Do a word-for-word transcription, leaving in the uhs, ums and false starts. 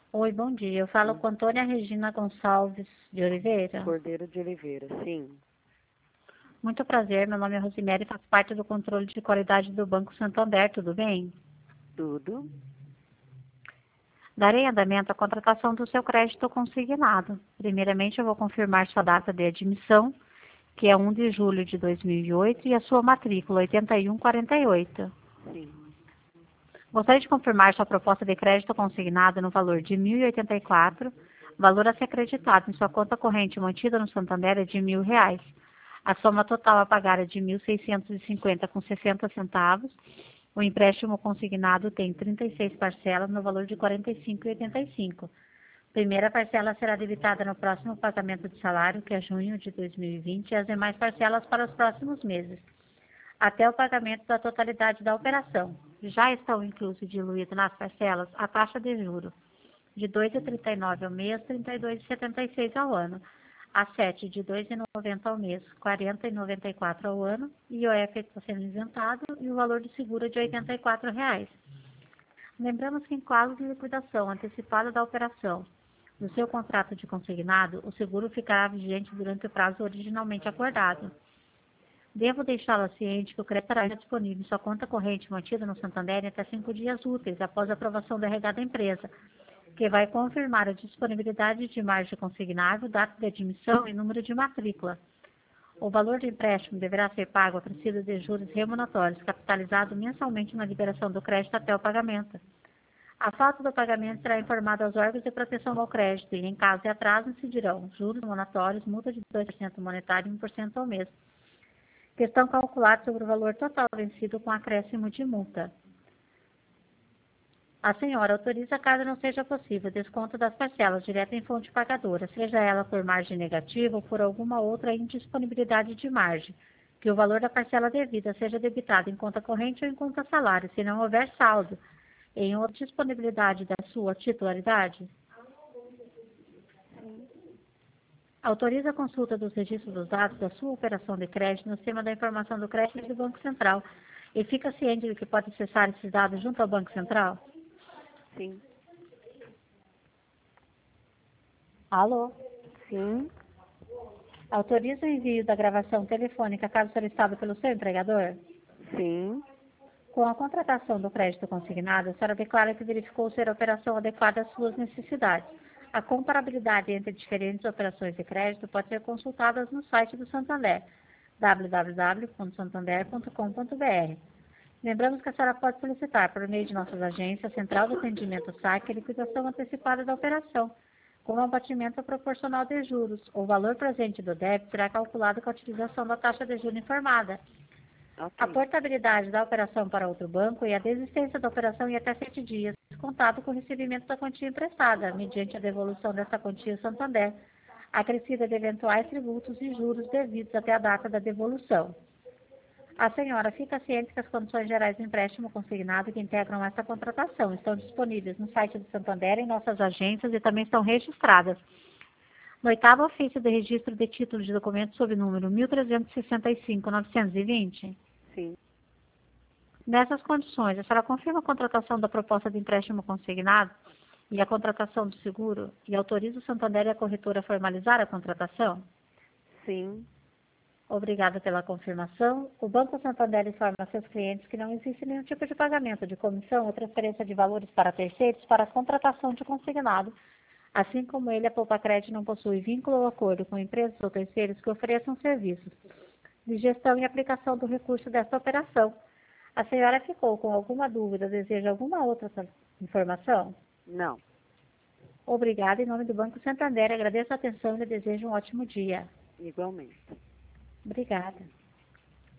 Oi, bom dia. Eu falo Hum. com Antônia Regina Gonçalves de Oliveira. Cordeiro de Oliveira, sim. Muito prazer, meu nome é Rosemary e faço parte do controle de qualidade do Banco Santander, tudo bem? Tudo? Darei andamento à contratação do seu crédito consignado. Primeiramente, eu vou confirmar sua data de admissão, que é um de julho de dois mil e oito, e a sua matrícula, oitenta e um quarenta e oito. Sim. Gostaria de confirmar sua proposta de crédito consignado no valor de mil e oitenta e quatro, valor a ser acreditado em sua conta corrente mantida no Santander é de mil reais. A soma total a pagar é de mil seiscentos e cinquenta com sessenta centavos. O empréstimo consignado tem trinta e seis parcelas no valor de quarenta e cinco reais e oitenta e cinco centavos. Primeira parcela será debitada no próximo pagamento de salário, que é junho de dois mil e vinte, e as demais parcelas para os próximos meses, até o pagamento da totalidade da operação. Já estão inclusos e diluídos nas parcelas a taxa de juros de dois vírgula trinta e nove ao mês, trinta e dois vírgula setenta e seis ao ano, a sete de dois vírgula noventa ao mês, quarenta vírgula noventa e quatro ao ano, I O F está sendo isentado e o valor do seguro é de oitenta e quatro reais. Lembramos que em caso de liquidação antecipada da operação do seu contrato de consignado, o seguro ficará vigente durante o prazo originalmente acordado. Devo deixá-la ciente que o crédito estará disponível em sua conta corrente mantida no Santander em até cinco dias úteis após a aprovação do R H da empresa, que vai confirmar a disponibilidade de margem consignável, data de admissão e número de matrícula. O valor do empréstimo deverá ser pago acrescido de juros remuneratórios, capitalizado mensalmente na liberação do crédito até o pagamento. A falta do pagamento será informada aos órgãos de proteção ao crédito e, em caso de atraso, incidirão juros remuneratórios, multa de dois por cento monetário e um por cento ao mês, que estão calculados sobre o valor total vencido com acréscimo de multa. A senhora autoriza, caso não seja possível, desconto das parcelas direto em fonte pagadora, seja ela por margem negativa ou por alguma outra indisponibilidade de margem, que o valor da parcela devida seja debitado em conta corrente ou em conta salário, se não houver saldo, em outra disponibilidade da sua titularidade. Autoriza a consulta dos registros dos dados da sua operação de crédito no sistema da informação do crédito do Banco Central e fica ciente de que pode acessar esses dados junto ao Banco Central? Sim. Alô? Sim. Autoriza o envio da gravação telefônica caso solicitado pelo seu empregador? Sim. Com a contratação do crédito consignado, a senhora declara que verificou ser a operação adequada às suas necessidades. A comparabilidade entre diferentes operações de crédito pode ser consultada no site do Santander, w w w ponto santander ponto com ponto b r. Lembramos que a senhora pode solicitar, por meio de nossas agências, Central do Atendimento S A C, a liquidação antecipada da operação, com um abatimento proporcional de juros. O valor presente do débito será calculado com a utilização da taxa de juros informada. Ok. A portabilidade da operação para outro banco e a desistência da operação em até sete dias, contado com o recebimento da quantia emprestada, mediante a devolução dessa quantia ao Santander, acrescida de eventuais tributos e juros devidos até a data da devolução. A senhora fica ciente que as condições gerais do empréstimo consignado que integram essa contratação estão disponíveis no site do Santander, em nossas agências e também estão registradas no oitavo ofício de registro de título de documento sob número mil trezentos e sessenta e cinco, novecentos e vinte. Sim. Nessas condições, a senhora confirma a contratação da proposta de empréstimo consignado e a contratação do seguro e autoriza o Santander e a corretora a formalizar a contratação? Sim. Obrigada pela confirmação. O Banco Santander informa a seus clientes que não existe nenhum tipo de pagamento de comissão ou transferência de valores para terceiros para a contratação de consignado, assim como ele, a Poupa Crédito, não possui vínculo ou acordo com empresas ou terceiros que ofereçam serviços de gestão e aplicação do recurso desta operação. A senhora ficou com alguma dúvida, deseja alguma outra informação? Não. Obrigada. Em nome do Banco Santander, agradeço a atenção e lhe desejo um ótimo dia. Igualmente. Obrigada.